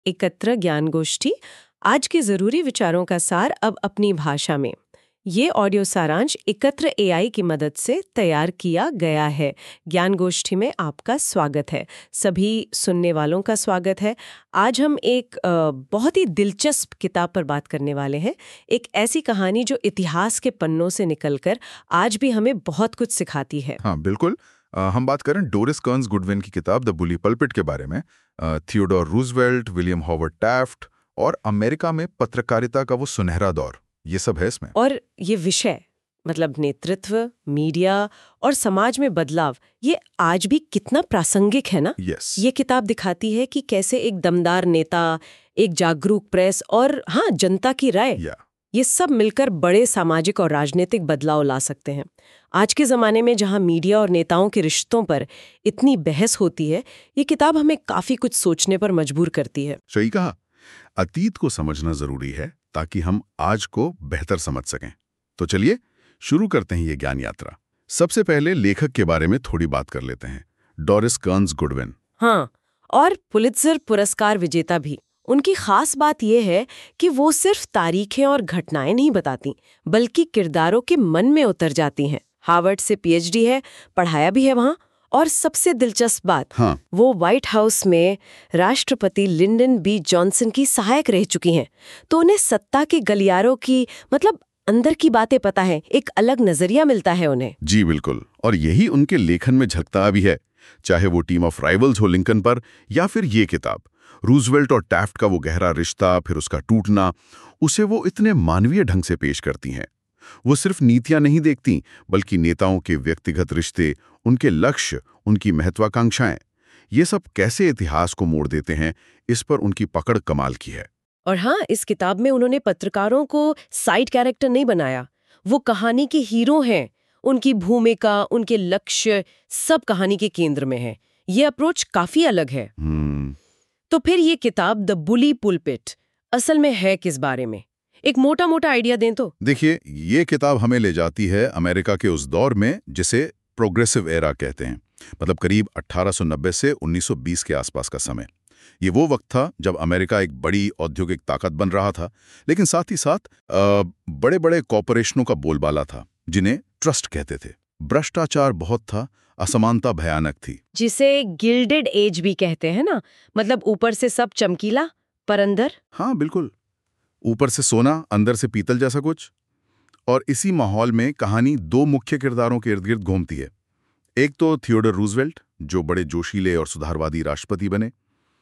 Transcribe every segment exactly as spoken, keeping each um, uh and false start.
एकत्र ज्ञान गोष्ठी, आज के जरूरी विचारों का सार अब अपनी भाषा में। ये ऑडियो सारांश एकत्र एआई की मदद से तैयार किया गया है। ज्ञान गोष्ठी में आपका स्वागत है, सभी सुनने वालों का स्वागत है। आज हम एक आ, बहुत ही दिलचस्प किताब पर बात करने वाले हैं। एक ऐसी कहानी जो इतिहास के पन्नों से निकलकर आज भी हमें बहुत कुछ सिखाती है। हाँ बिल्कुल। आ, हम बात करें डोरिस कर्न्स गुडविन की किताब द बुली पल्पिट के बारे में। Theodore Roosevelt, William Howard Taft और अमेरिका में पत्रकारिता का वो सुनहरा दौर, ये सब है इसमें। और ये विषय मतलब नेतृत्व, मीडिया और समाज में बदलाव, ये आज भी कितना प्रासंगिक है ना। yes. ये किताब दिखाती है कि कैसे एक दमदार नेता, एक जागरूक प्रेस और हाँ जनता की राय, yeah. ये सब मिलकर बड़े सामाजिक और राजनीतिक बदलाव ला सकते हैं। आज के ज़माने में जहाँ मीडिया और नेताओं के रिश्तों पर इतनी बहस होती है, ये किताब हमें काफ़ी कुछ सोचने पर मजबूर करती है। सही कहा। अतीत को समझना जरूरी है ताकि हम आज को बेहतर समझ सकें। तो चलिए शुरू करते हैं ये ज्ञान यात्रा। सबसे पहले लेखक के बारे में थोड़ी बात कर लेते हैं, डोरिस कर्न्स गुडविन। हाँ, और पुलित्जर पुरस्कार विजेता भी। उनकी खास बात यह है कि वो सिर्फ तारीखें और घटनाएं नहीं बताती, बल्कि किरदारों के मन में उतर जाती हैं। हार्वर्ड से पीएचडी है, पढ़ाया भी है वहाँ। और सबसे दिलचस्प बात, हाँ। वो व्हाइट हाउस में राष्ट्रपति लिंडन बी जॉनसन की सहायक रह चुकी हैं, तो उन्हें सत्ता के गलियारों की मतलब अंदर की बातें पता है। एक अलग नजरिया मिलता है उन्हें। जी बिल्कुल, और यही उनके लेखन में झलकता भी है, चाहे वो टीम ऑफ राइवल्स हो लिंकन पर, या फिर ये किताब रूजवेल्ट और टैफ्ट का वो गहरा रिश्ता, फिर उसका टूटना, उसे वो इतने मानवीय ढंग से पेश करती हैं। वो सिर्फ नीतियां नहीं देखती, बल्कि नेताओं के व्यक्तिगत रिश्ते, उनके लक्ष्य, उनकी महत्वाकांक्षाएं, ये सब कैसे इतिहास को मोड़ देते हैं, इस पर उनकी पकड़ कमाल की है। और हाँ, इस किताब में उन्होंने पत्रकारों को साइड कैरेक्टर नहीं बनाया, वो कहानी के हीरो हैं। उनकी भूमिका, उनके लक्ष्य सब कहानी के केंद्र में है। ये अप्रोच काफी अलग है। hmm. तो फिर ये किताब द बुली पुलपिट असल में है किस बारे में? एक मोटा मोटा आइडिया दें तो। देखिए, ये किताब हमें ले जाती है अमेरिका के उस दौर में जिसे प्रोग्रेसिव एरा कहते हैं, मतलब करीब अठारह सौ नब्बे से उन्नीस सौ बीस के आसपास का समय। ये वो वक्त था जब अमेरिका एक बड़ी औद्योगिक ताकत बन रहा था, लेकिन साथ ही साथ बड़े बड़े कॉरपोरेशनों का बोलबाला था, जिन्हें ट्रस्ट कहते थे। भ्रष्टाचार बहुत था, असमानता भयानक थी, जिसे गिल्डेड एज भी कहते हैं ना, मतलब ऊपर से सब चमकीला पर अंदर। हाँ बिल्कुल, ऊपर से सोना, अंदर से पीतल जैसा कुछ। और इसी माहौल में कहानी दो मुख्य किरदारों के इर्द गिर्द घूमती है। एक तो थियोडोर रूजवेल्ट, जो बड़े जोशीले और सुधारवादी राष्ट्रपति बने,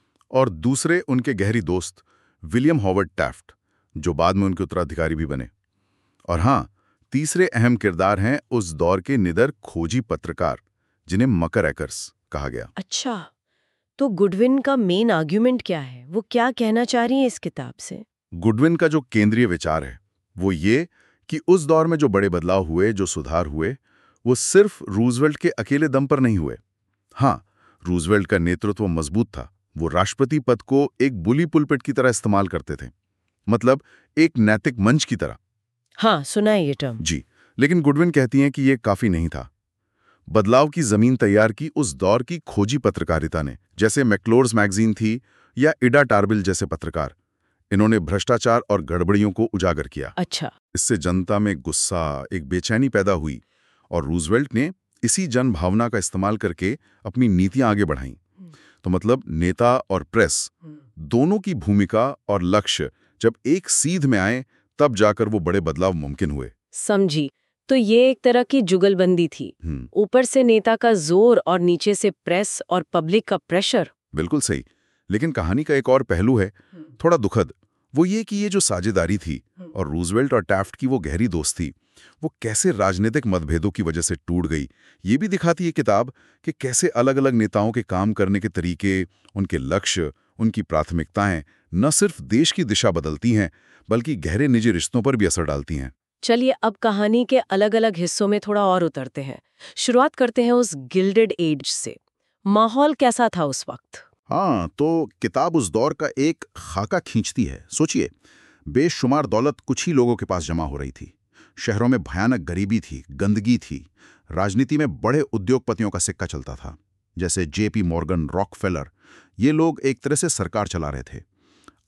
और दूसरे उनके गहरी दोस्त विलियम हॉवर्ड टैफ्ट, जो बाद में उनके उत्तराधिकारी भी बने। और हाँ, तीसरे अहम किरदार हैं उस दौर के निडर खोजी पत्रकार, जिन्हें मकर एकर्स कहा गया। अच्छा, तो गुडविन का मेन आर्ग्यूमेंट क्या है? वो क्या कहना चाह रही है इस किताब से? गुडविन का जो केंद्रीय विचार है वो ये कि उस दौर में जो बड़े बदलाव हुए, जो सुधार हुए, वो सिर्फ रूजवेल्ट के अकेले दम पर नहीं हुए। हाँ, रूजवेल्ट का नेतृत्व मजबूत था, वो राष्ट्रपति पद को एक बुली पुलपिट की तरह इस्तेमाल करते थे, मतलब एक नैतिक मंच की तरह। हाँ, सुना है ये टर्म। जी, लेकिन गुडविन कहती हैं कि ये काफी नहीं था। बदलाव की जमीन तैयार की उस दौर की खोजी पत्रकारिता ने, जैसे मैक्लोर्स मैगजीन थी या इडा टार्बिल जैसे पत्रकार। इन्होंने भ्रष्टाचार और गड़बड़ियों को उजागर किया। अच्छा। इससे जनता में गुस्सा, एक बेचैनी पैदा हुई, और रूजवेल्ट ने इसी जन भावना का इस्तेमाल करके अपनी नीतियां आगे बढ़ाईं। तो मतलब नेता और प्रेस दोनों की भूमिका और लक्ष्य जब एक सीध में आए, तब जाकर वो बड़े बदलाव मुमकिन हुए। समझी। तो ये एक तरह की जुगलबंदी थी, ऊपर से नेता का जोर और नीचे से प्रेस और पब्लिक का प्रेशर। बिल्कुल सही। लेकिन कहानी का एक और पहलू है, थोड़ा दुखद, वो ये कि ये जो साझेदारी थी और रूजवेल्ट और टैफ्ट की वो गहरी दोस्ती, वो कैसे राजनीतिक मतभेदों की वजह से टूट गई। ये भी दिखाती है किताब कि कैसे अलग अलग नेताओं के काम करने के तरीके, उनके लक्ष्य, उनकी प्राथमिकताएं न सिर्फ देश की दिशा बदलती हैं, बल्कि गहरे निजी रिश्तों पर भी असर डालती हैं। चलिए अब कहानी के अलग अलग हिस्सों में थोड़ा और उतरते हैं। शुरुआत करते हैं उस गिल्डेड एज से। माहौल कैसा था उस वक्त? हाँ, तो किताब उस दौर का एक खाका खींचती है। सोचिए, बेशुमार दौलत कुछ ही लोगों के पास जमा हो रही थी, शहरों में भयानक गरीबी थी, गंदगी थी, राजनीति में बड़े उद्योगपतियों का सिक्का चलता था, जैसे जेपी मॉर्गन, रॉकफेलर। ये लोग एक तरह से सरकार चला रहे थे।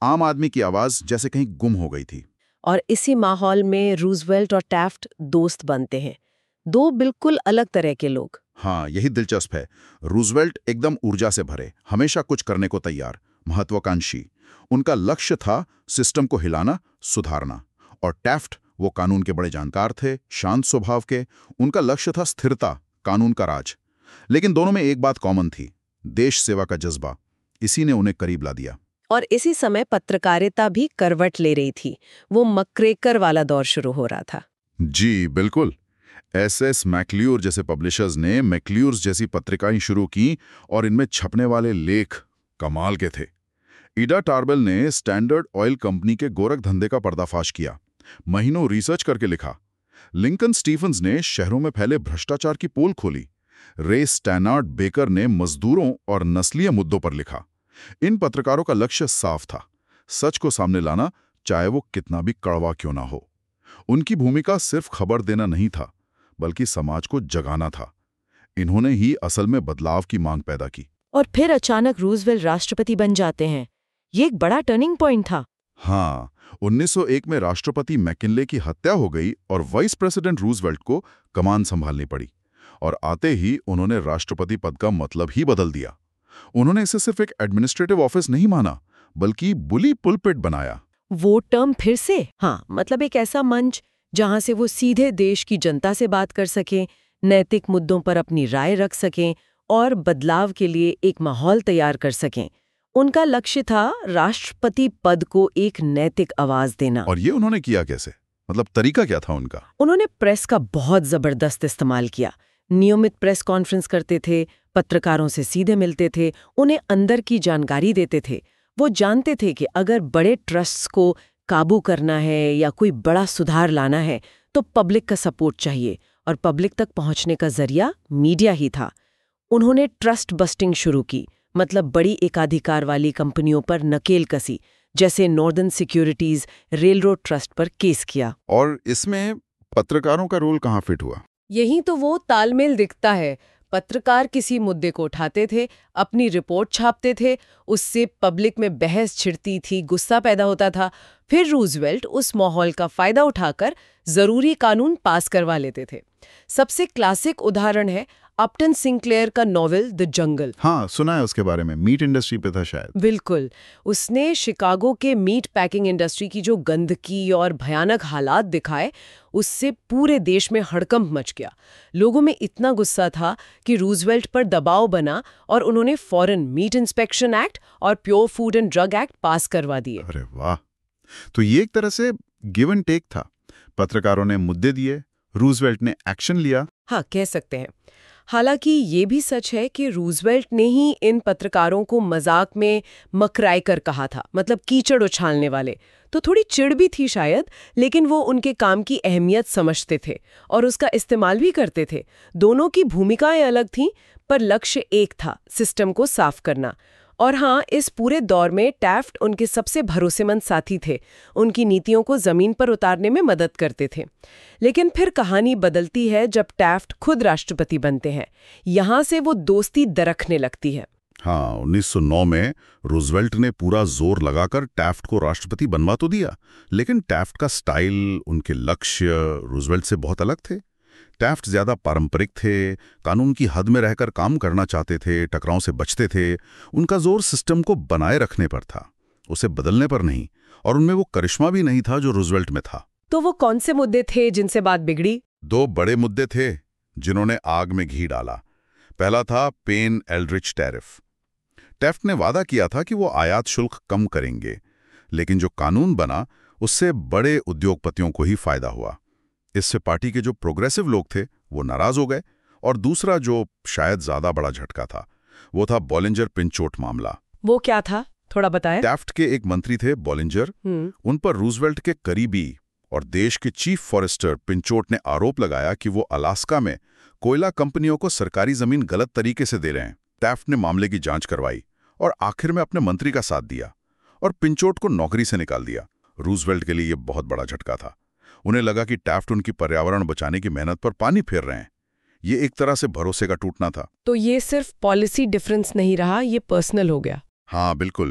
आम आदमी की आवाज जैसे कहीं गुम हो गई थी। और इसी माहौल में रूजवेल्ट और टैफ्ट दोस्त बनते हैं, दो बिल्कुल अलग तरह के लोग। हाँ, यही दिलचस्प है। रूजवेल्ट एकदम ऊर्जा से भरे, हमेशा कुछ करने को तैयार, महत्वाकांक्षी। उनका लक्ष्य था सिस्टम को हिलाना, सुधारना। और टैफ्ट वो कानून के बड़े जानकार थे, शांत स्वभाव के। उनका लक्ष्य था स्थिरता, कानून का राज। लेकिन दोनों में एक बात कॉमन थी, देश सेवा का जज्बा। इसी ने उन्हें करीब ला दिया। और इसी समय पत्रकारिता भी करवट ले रही थी। वो मक्रेकर वाला दौर शुरू हो रहा था। जी बिल्कुल। एस एस मैक्ल्यूर जैसे पब्लिशर्स ने मैक्ल्यूर्स जैसी पत्रिकाएं शुरू की और इनमें छपने वाले लेख कमाल के थे। ईडा टार्बेल ने स्टैंडर्ड ऑयल कंपनी के गोरख धंधे का पर्दाफाश किया, महीनों रिसर्च करके लिखा। लिंकन स्टीफन्स ने शहरों में फैले भ्रष्टाचार की पोल खोली। रे स्टैनार्ड बेकर ने मजदूरों और नस्लीय मुद्दों पर लिखा। इन पत्रकारों का लक्ष्य साफ था, सच को सामने लाना, चाहे वो कितना भी कड़वा क्यों ना हो। उनकी भूमिका सिर्फ खबर देना नहीं था, बल्कि समाज को जगाना था। इन्होंने ही असल में बदलाव की मांग पैदा की। और फिर अचानक रूजवेल्ट राष्ट्रपति बन जाते हैं। ये एक बड़ा टर्निंग पॉइंट था। हाँ, उन्नीस सौ एक में राष्ट्रपति मैकिनले की हत्या हो गई और वाइस प्रेसिडेंट रूजवेल्ट को कमान संभालनी पड़ी। और आते ही उन्होंने राष्ट्रपति पद का मतलब ही बदल दिया। उन्होंने इसे सिर्फ एक एडमिनिस्ट्रेटिव ऑफिस नहीं माना, बल्कि बुली पुलपिट बनाया। वो टर्म फिर से, हाँ, मतलब एक ऐसा मंच जहां से वो सीधे देश की जनता से बात कर सकें, नैतिक मुद्दों पर अपनी राय रख सकें और बदलाव के लिए एक माहौल तैयार कर सकें। उनका लक्ष्य था राष्ट्रपति पद को एक नैतिक आवाज देना। और ये उन्होंने किया कैसे? मतलब तरीका क्या था उनका? उन्होंने प्रेस का बहुत जबरदस्त इस्तेमाल किया। नियमित प्रेस कॉन्फ्रेंस करते थे, पत्रकारों से सीधे मिलते थे, उन्हें अंदर की जानकारी देते थे। वो जानते थे कि अगर बड़े ट्रस्ट्स को काबू करना है या कोई बड़ा सुधार लाना है तो पब्लिक का सपोर्ट चाहिए, और पब्लिक तक पहुंचने का जरिया मीडिया ही था। उन्होंने ट्रस्ट बस्टिंग शुरू की, मतलब बड़ी एकाधिकार वाली कंपनियों पर नकेल कसी, जैसे नॉर्दर्न सिक्योरिटीज रेलरोड ट्रस्ट पर केस किया। और इसमें पत्रकारों का रोल कहाँ फिट हुआ? यही तो वो तालमेल दिखता है। पत्रकार किसी मुद्दे को उठाते थे, अपनी रिपोर्ट छापते थे, उससे पब्लिक में बहस छिड़ती थी, गुस्सा पैदा होता था। फिर रूजवेल्ट उस माहौल का फायदा उठाकर जरूरी कानून पास करवा लेते थे। सबसे क्लासिक उदाहरण है अपटन सिंक्लेयर का नॉवेल द जंगल। हाँ, सुना है उसके बारे में। मीट इंडस्ट्री पे था शायद। बिल्कुल। उसने शिकागो के मीट पैकिंग इंडस्ट्री की जो गंदगी और भयानक हालात दिखाए, उससे पूरे देश में हड़कंप मच गया। लोगों में इतना गुस्सा था कि रूजवेल्ट पर दबाव बना और उन्होंने फौरन मीट इंस्पेक्शन एक्ट और pure food and drug act pass करवा दिए। अरे वाह! तो ये एक तरह से गिव एंड टेक था। पत्रकारों ने मुद्दे दिए, रूजवेल्ट ने एक्शन लिया। हाँ, कह सकते हैं। हालांकि ये भी सच है कि रूजवेल्ट ने ही इन पत्रकारों को मजाक में मकराइकर कहा था, मतलब कीचड़ उछालने वाले। तो थोड़ी चिढ़ भी थी शायद, लेकिन वो उनके काम की अहमियत समझते थे और उसका इस्तेमाल भी करते थे। दोनों की भूमिकाएं अलग थीं, पर लक्ष्य एक था, सिस्टम को साफ करना। और हाँ, इस पूरे दौर में टैफ्ट उनके सबसे भरोसेमंद साथी थे। उनकी नीतियों को जमीन पर उतारने में मदद करते थे। लेकिन फिर कहानी बदलती है जब टैफ्ट खुद राष्ट्रपति बनते हैं। यहाँ से वो दोस्ती दरकने लगती है। हाँ, उन्नीस सौ नौ में रूजवेल्ट ने पूरा जोर लगाकर टैफ्ट को राष्ट्रपति बनवा तो दिया, लेकिन टैफ्ट का स्टाइल, उनके लक्ष्य रूजवेल्ट से बहुत अलग थे। टैफ्ट ज्यादा पारंपरिक थे, कानून की हद में रहकर काम करना चाहते थे, टकराव से बचते थे। उनका जोर सिस्टम को बनाए रखने पर था, उसे बदलने पर नहीं। और उनमें वो करिश्मा भी नहीं था जो रूजवेल्ट में था। तो वो कौन से मुद्दे थे जिनसे बात बिगड़ी? दो बड़े मुद्दे थे जिन्होंने आग में घी डाला। पहला था पेन एल्ड्रिच टैरिफ। टैफ्ट ने वादा किया था कि वो आयात शुल्क कम करेंगे, लेकिन जो कानून बना उससे बड़े उद्योगपतियों को ही फायदा हुआ। इससे पार्टी के जो प्रोग्रेसिव लोग थे वो नाराज हो गए। और दूसरा, जो शायद ज्यादा बड़ा झटका था, वो था बॉलिंजर पिंचोट मामला। वो क्या था, थोड़ा बताएं। टैफ्ट के एक मंत्री थे बॉलिंजर। उन पर रूजवेल्ट के करीबी और देश के चीफ फॉरेस्टर पिंचोट ने आरोप लगाया कि वो अलास्का में कोयला कंपनियों को सरकारी जमीन गलत तरीके से दे रहे हैं। टैफ्ट ने मामले की जांच करवाई और आखिर में अपने मंत्री का साथ दिया और पिंचोट को नौकरी से निकाल दिया। रूजवेल्ट के लिए यह बहुत बड़ा झटका था। उन्हें लगा कि टैफ्ट उनकी पर्यावरण बचाने की मेहनत पर पानी फेर रहे हैं। ये एक तरह से भरोसे का टूटना था। तो ये सिर्फ पॉलिसी डिफरेंस नहीं रहा, ये पर्सनल हो गया। हाँ बिल्कुल।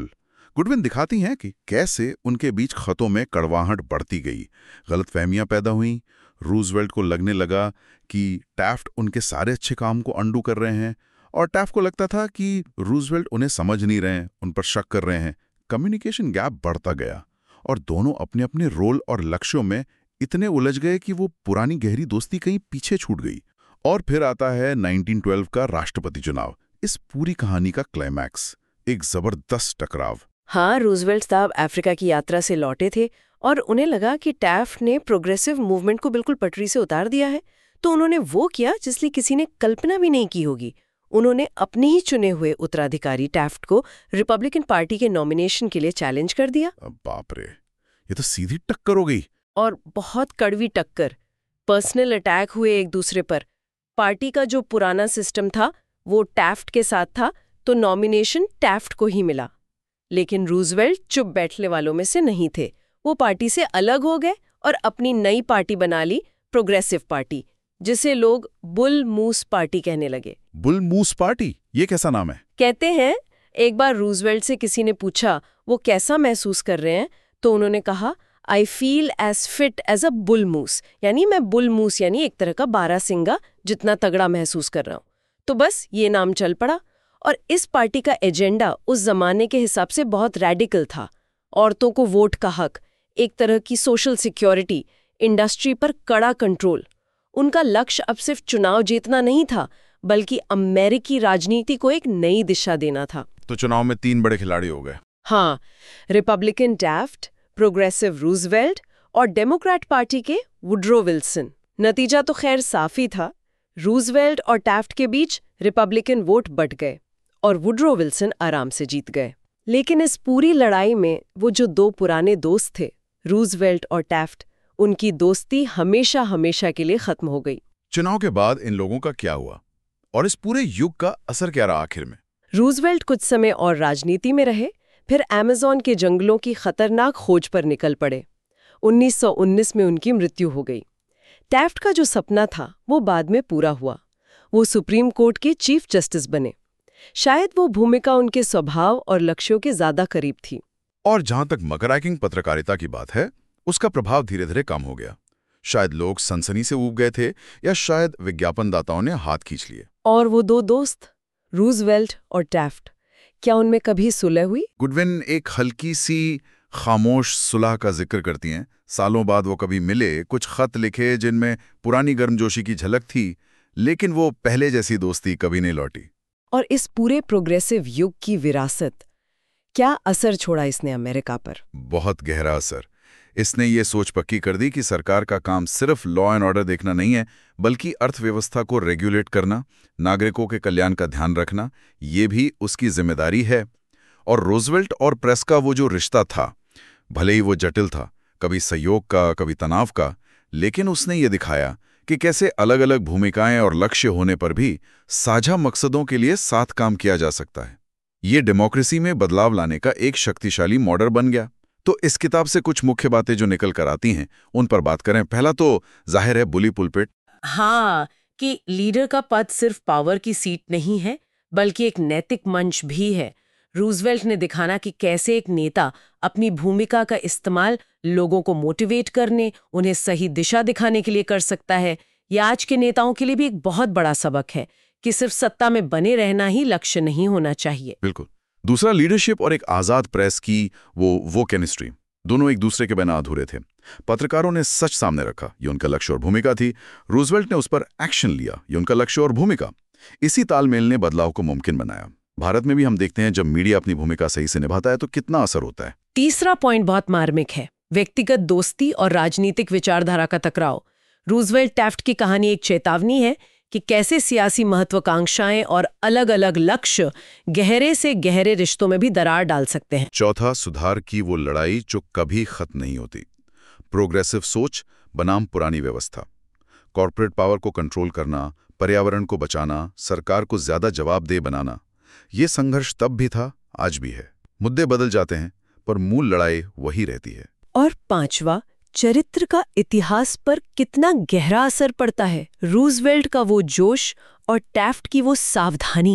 गुडविन दिखाती हैं कि कैसे उनके बीच खतों में कड़वाहट बढ़ती गई, गलतफहमियां पैदा हुईं। रूजवेल्ट को लगने लगा कि टैफ्ट उनके सारे अच्छे काम को अंडू कर रहे हैं, और टैफ्ट को लगता था कि रूजवेल्ट उन्हें समझ नहीं रहे हैं, उन पर शक कर रहे हैं। कम्युनिकेशन गैप बढ़ता गया और दोनों अपने अपने रोल और लक्ष्यों में इतने उलझ गए कि वो पुरानी गहरी दोस्ती कहीं पीछे छूट गई। और फिर आता है नाइनटीन ट्वेल्व का राष्ट्रपति चुनाव, इस पूरी कहानी का क्लाइमैक्स, एक जबरदस्त टकराव। हाँ, रूजवेल्ट साहब अफ्रीका की यात्रा से लौटे थे और उन्हें लगा कि टैफ्ट ने प्रोग्रेसिव मूवमेंट को बिल्कुल पटरी से उतार दिया है, तो उन्होंने वो किया जिसलिए किसी ने कल्पना भी नहीं की होगी। उन्होंने अपने ही चुने हुए उत्तराधिकारी टैफ्ट को रिपब्लिकन पार्टी के नॉमिनेशन के लिए चैलेंज कर दिया। बाप रे, ये तो सीधी टक्कर हो गई। और बहुत कड़वी टक्कर, पर्सनल अटैक हुए एक दूसरे पर। पार्टी का जो पुराना सिस्टम था वो टैफ्ट के साथ था, तो नॉमिनेशन टैफ्ट को ही मिला। लेकिन रूजवेल्ट चुप बैठने वालों में से नहीं थे। वो पार्टी से अलग हो गए और अपनी नई पार्टी बना ली, प्रोग्रेसिव पार्टी, जिसे लोग बुल मूस पार्टी कहने लगे। बुल मूस पार्टी, ये कैसा नाम है? कहते हैं एक बार रूजवेल्ट से किसी ने पूछा वो कैसा महसूस कर रहे हैं, तो उन्होंने कहा, I feel as fit as a bull moose, यानी मैं बुल मूस यानी एक तरह का बारहसिंगा जितना तगड़ा महसूस कर रहा हूं। तो बस ये नाम चल पड़ा। और इस पार्टी का एजेंडा उस जमाने के हिसाब से बहुत रैडिकल था। औरतों को वोट का हक, एक तरह की सोशल सिक्योरिटी, इंडस्ट्री पर कड़ा कंट्रोल। उनका लक्ष्य अब सिर्फ चुनाव जीतना नहीं था, बल्कि अमेरिकी राजनीति को एक नई दिशा देना था। तो चुनाव में तीन बड़े खिलाड़ी हो गए। हाँ, रिपब्लिकन टैफ्ट, प्रोग्रेसिव रूजवेल्ट और डेमोक्रेट पार्टी के वुड्रो विल्सन। नतीजा तो खैर साफ ही था। रूजवेल्ट और टैफ्ट के बीच रिपब्लिकन वोट बट गए और वुड्रो विल्सन आराम से जीत गए। लेकिन इस पूरी लड़ाई में वो जो दो पुराने दोस्त थे, रूजवेल्ट और टैफ्ट, उनकी दोस्ती हमेशा हमेशा के लिए खत्म हो गई। चुनाव के बाद इन लोगों का क्या हुआ और इस पूरे युग का असर क्या रहा आखिर में? रूजवेल्ट कुछ समय और राजनीति में रहे, फिर अमेज़न के जंगलों की खतरनाक खोज पर निकल पड़े। उन्नीस सौ उन्नीस में उनकी मृत्यु हो गई। टैफ्ट का जो सपना था वो बाद में पूरा हुआ। वो सुप्रीम कोर्ट के चीफ जस्टिस बने। शायद वो भूमिका उनके स्वभाव और लक्ष्यों के ज्यादा करीब थी। और जहां तक मकरैकिंग पत्रकारिता की बात है, उसका प्रभाव धीरे धीरे कम हो गया। शायद लोग सनसनी से ऊब गए थे, या शायद विज्ञापनदाताओं ने हाथ खींच लिए। और वो दो दोस्त, रूजवेल्ट और टैफ्ट, क्या उनमें कभी सुलह हुई? गुडविन एक हल्की सी खामोश सुलह का जिक्र करती हैं। सालों बाद वो कभी मिले, कुछ खत लिखे जिनमें पुरानी गर्मजोशी की झलक थी, लेकिन वो पहले जैसी दोस्ती कभी नहीं लौटी। और इस पूरे प्रोग्रेसिव युग की विरासत, क्या असर छोड़ा इसने अमेरिका पर? बहुत गहरा असर। इसने ये सोच पक्की कर दी कि सरकार का काम सिर्फ लॉ एंड ऑर्डर देखना नहीं है, बल्कि अर्थव्यवस्था को रेगुलेट करना, नागरिकों के कल्याण का ध्यान रखना, ये भी उसकी जिम्मेदारी है। और रूजवेल्ट और प्रेस का वो जो रिश्ता था, भले ही वो जटिल था, कभी सहयोग का, कभी तनाव का, लेकिन उसने ये दिखाया कि कैसे अलग अलग भूमिकाएं और लक्ष्य होने पर भी साझा मकसदों के लिए साथ काम किया जा सकता है। ये डेमोक्रेसी में बदलाव लाने का एक शक्तिशाली मॉडल बन गया। तो इस किताब से कुछ मुख्य बातें जो निकल कर आती हैं, उन पर बात करें। पहला तो जाहिर है बुली पुलपिट। हाँ, कि लीडर का पद सिर्फ पावर की सीट नहीं है, बल्कि एक नैतिक मंच भी है। रूजवेल्ट ने दिखाना कि कैसे एक नेता अपनी भूमिका का इस्तेमाल लोगों को मोटिवेट करने, उन्हें सही दिशा दिखाने के लिए कर सकता है। यह आज के नेताओं के लिए भी एक बहुत बड़ा सबक है कि सिर्फ सत्ता में बने रहना ही लक्ष्य नहीं होना चाहिए। बिल्कुल। दूसरा, लीडरशिप और एक आजाद प्रेस की वो वो केमिस्ट्री, दोनों एक दूसरे के बिना अधूरे थे। पत्रकारों ने सच सामने रखा, ये उनका लक्ष्य और भूमिका थी। रूजवेल्ट ने उस पर एक्शन लिया, ये उनका लक्ष्य और भूमिका। इसी तालमेल ने बदलाव को मुमकिन बनाया। भारत में भी हम देखते हैं जब मीडिया अपनी भूमिका सही से निभाता है तो कितना असर होता है। तीसरा पॉइंट बहुत मार्मिक है, व्यक्तिगत दोस्ती और राजनीतिक विचारधारा का टकराव। रूजवेल्ट टैफ्ट की कहानी एक चेतावनी है कि कैसे सियासी महत्वाकांक्षाएं और अलग अलग लक्ष्य गहरे से गहरे रिश्तों में भी दरार डाल सकते हैं। चौथा, सुधार की वो लड़ाई जो कभी खत्म नहीं होती। प्रोग्रेसिव सोच बनाम पुरानी व्यवस्था, कॉर्पोरेट पावर को कंट्रोल करना, पर्यावरण को बचाना, सरकार को ज्यादा जवाबदेह बनाना। ये संघर्ष तब भी था, आज भी है। मुद्दे बदल जाते हैं, पर मूल लड़ाई वही रहती है। और पांचवा, चरित्र का इतिहास पर कितना गहरा असर पड़ता है। रूजवेल्ट का वो जोश और टैफ्ट की वो सावधानी।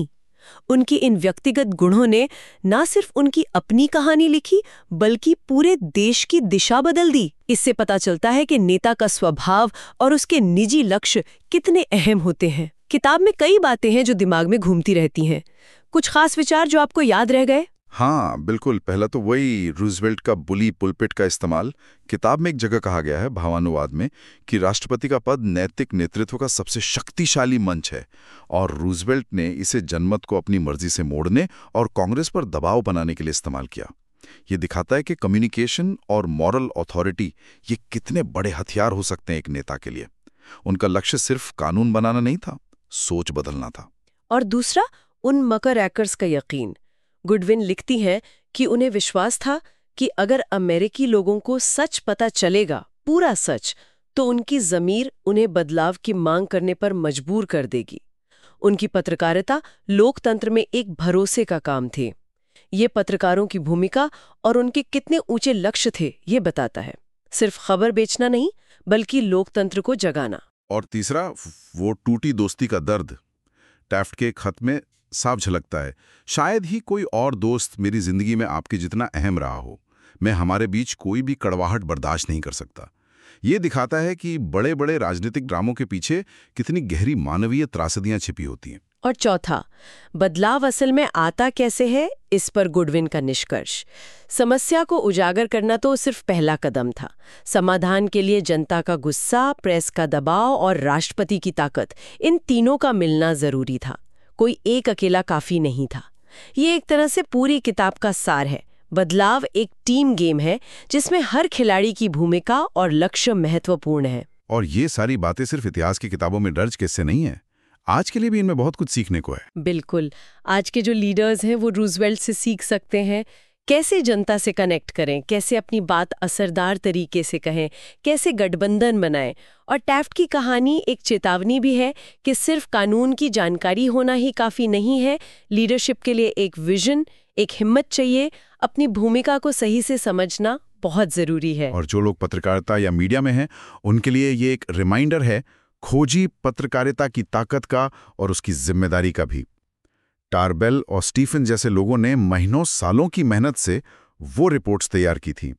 उनकी इन व्यक्तिगत गुणों ने न सिर्फ उनकी अपनी कहानी लिखी बल्कि पूरे देश की दिशा बदल दी। इससे पता चलता है कि नेता का स्वभाव और उसके निजी लक्ष्य कितने अहम होते हैं। किताब में कई बातें हैं जो दिमाग में घूमती रहती हैं। कुछ खास विचार जो आपको याद रह गए? हाँ बिल्कुल। पहला तो वही रूजवेल्ट का बुली पुलपिट का इस्तेमाल। किताब में एक जगह कहा गया है भावानुवाद में कि राष्ट्रपति का पद नैतिक नेतृत्व का सबसे शक्तिशाली मंच है और रूजवेल्ट ने इसे जनमत को अपनी मर्जी से मोड़ने और कांग्रेस पर दबाव बनाने के लिए इस्तेमाल किया। ये दिखाता है कि कम्युनिकेशन और मॉरल अथॉरिटी ये कितने बड़े हथियार हो सकते हैं एक नेता के लिए। उनका लक्ष्य सिर्फ कानून बनाना नहीं था, सोच बदलना था। और दूसरा, उन मकर एक्कर्स का यकीन। गुडविन लिखती हैं कि उन्हें विश्वास था कि अगर अमेरिकी लोगों को सच पता चलेगा, पूरा सच, तो उनकी ज़मीर उन्हें बदलाव की मांग करने पर मजबूर कर देगी। उनकी पत्रकारिता लोकतंत्र में एक भरोसे का काम थी। ये पत्रकारों की भूमिका और उनके कितने ऊंचे लक्ष्य थे ये बताता है। सिर्फ खबर बेचना नहीं बल्कि लोकतंत्र को जगाना। और तीसरा, वो टूटी दोस्ती का दर्द टैफ्ट के खत में साफ झलकता है। शायद ही कोई और दोस्त मेरी जिंदगी में आपके जितना अहम रहा हो। मैं हमारे बीच कोई भी कड़वाहट बर्दाश्त नहीं कर सकता। ये दिखाता है कि बड़े बड़े राजनीतिक ड्रामों के पीछे कितनी गहरी मानवीय त्रासदियां छिपी होती हैं। और चौथा, बदलाव असल में आता कैसे है, इस पर गुडविन का निष्कर्ष। समस्या को उजागर करना तो सिर्फ पहला कदम था। समाधान के लिए जनता का गुस्सा, प्रेस का दबाव और राष्ट्रपति की ताकत, इन तीनों का मिलना जरूरी था। कोई एक अकेला काफी नहीं था। ये एक तरह से पूरी किताब का सार है। बदलाव एक टीम गेम है जिसमें हर खिलाड़ी की भूमिका और लक्ष्य महत्वपूर्ण है। और ये सारी बातें सिर्फ इतिहास की किताबों में दर्ज किस्से नहीं है, आज के लिए भी इनमें बहुत कुछ सीखने को है। बिल्कुल, आज के जो लीडर्स हैं वो रूजवेल्ट से सीख सकते हैं। कैसे जनता से कनेक्ट करें, कैसे अपनी बात असरदार तरीके से कहें, कैसे गठबंधन बनाएं। और टैफ्ट की कहानी एक चेतावनी भी है कि सिर्फ कानून की जानकारी होना ही काफ़ी नहीं है। लीडरशिप के लिए एक विजन, एक हिम्मत चाहिए। अपनी भूमिका को सही से समझना बहुत ज़रूरी है। और जो लोग पत्रकारिता या मीडिया में हैं उनके लिए ये एक रिमाइंडर है खोजी पत्रकारिता की ताकत का और उसकी जिम्मेदारी का भी। टारबेल और स्टीफन जैसे लोगों ने महीनों सालों की मेहनत से वो रिपोर्ट्स तैयार की थी।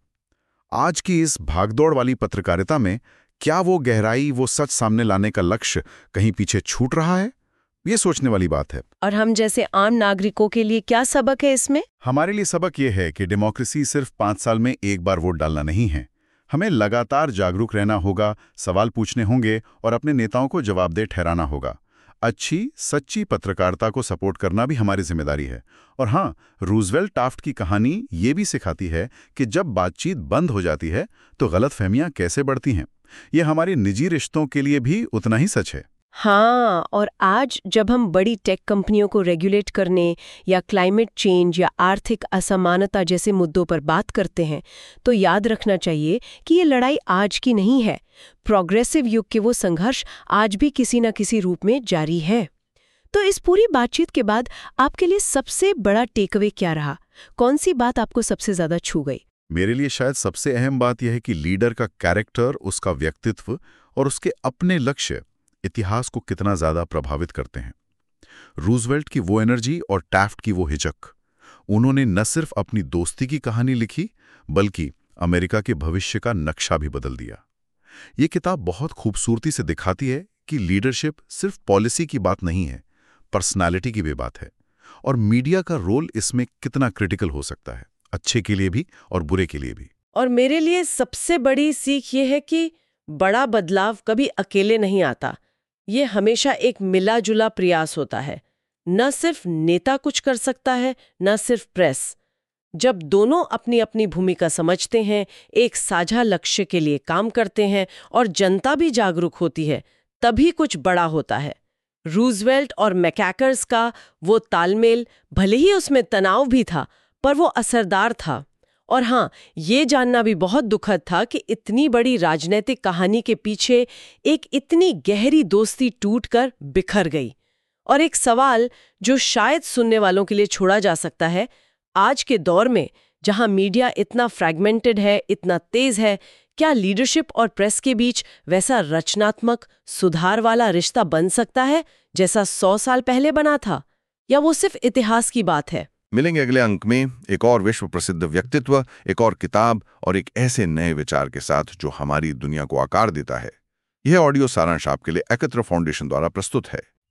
आज की इस भागदौड़ वाली पत्रकारिता में क्या वो गहराई, वो सच सामने लाने का लक्ष्य कहीं पीछे छूट रहा है? ये सोचने वाली बात है। और हम जैसे आम नागरिकों के लिए क्या सबक है इसमें? हमारे लिए सबक ये है कि डेमोक्रेसी सिर्फ पांच साल में एक बार वोट डालना नहीं है। हमें लगातार जागरूक रहना होगा, सवाल पूछने होंगे और अपने नेताओं को जवाबदेह ठहराना होगा। अच्छी सच्ची पत्रकारिता को सपोर्ट करना भी हमारी जिम्मेदारी है। और हाँ, रूजवेल्ट टाफ्ट की कहानी ये भी सिखाती है कि जब बातचीत बंद हो जाती है तो गलतफहमियां कैसे बढ़ती हैं। ये हमारी निजी रिश्तों के लिए भी उतना ही सच है। हाँ, और आज जब हम बड़ी टेक कंपनियों को रेगुलेट करने या क्लाइमेट चेंज या आर्थिक असमानता जैसे मुद्दों पर बात करते हैं तो याद रखना चाहिए कि ये लड़ाई आज की नहीं है। प्रोग्रेसिव युग के वो संघर्ष आज भी किसी न किसी रूप में जारी है। तो इस पूरी बातचीत के बाद आपके लिए सबसे बड़ा टेकअवे क्या रहा? कौन सी बात आपको सबसे ज्यादा छू गई? मेरे लिए शायद सबसे अहम बात यह है कि लीडर का कैरेक्टर, उसका व्यक्तित्व और उसके अपने लक्ष्य इतिहास को कितना ज्यादा प्रभावित करते हैं। रूजवेल्ट की वो एनर्जी और टैफ्ट की वो हिचक, उन्होंने न सिर्फ अपनी दोस्ती की कहानी लिखी बल्कि अमेरिका के भविष्य का नक्शा भी बदल दिया। ये किताब बहुत खूबसूरती से दिखाती है कि लीडरशिप सिर्फ पॉलिसी की बात नहीं है, पर्सनालिटी की भी बात है। और मीडिया का रोल इसमें कितना क्रिटिकल हो सकता है, अच्छे के लिए भी और बुरे के लिए भी। और मेरे लिए सबसे बड़ी सीख ये है कि बड़ा बदलाव कभी अकेले नहीं आता। ये हमेशा एक मिला जुला प्रयास होता है। न सिर्फ नेता कुछ कर सकता है, न सिर्फ प्रेस। जब दोनों अपनी अपनी भूमिका समझते हैं, एक साझा लक्ष्य के लिए काम करते हैं और जनता भी जागरूक होती है, तभी कुछ बड़ा होता है। रूजवेल्ट और मैकैकर्स का वो तालमेल, भले ही उसमें तनाव भी था, पर वो असरदार था। और हाँ, ये जानना भी बहुत दुखद था कि इतनी बड़ी राजनीतिक कहानी के पीछे एक इतनी गहरी दोस्ती टूटकर बिखर गई। और एक सवाल जो शायद सुनने वालों के लिए छोड़ा जा सकता है, आज के दौर में जहां मीडिया इतना फ्रैगमेंटेड है, इतना तेज है, क्या लीडरशिप और प्रेस के बीच वैसा रचनात्मक, सुधार वाला रिश्ता बन सकता है जैसा सौ साल पहले बना था? या वो सिर्फ इतिहास की बात है? मिलेंगे अगले अंक में एक और विश्व प्रसिद्ध व्यक्तित्व, एक और किताब और एक ऐसे नए विचार के साथ जो हमारी दुनिया को आकार देता है। यह ऑडियो सारांश आपके लिए एकत्र फाउंडेशन द्वारा प्रस्तुत है।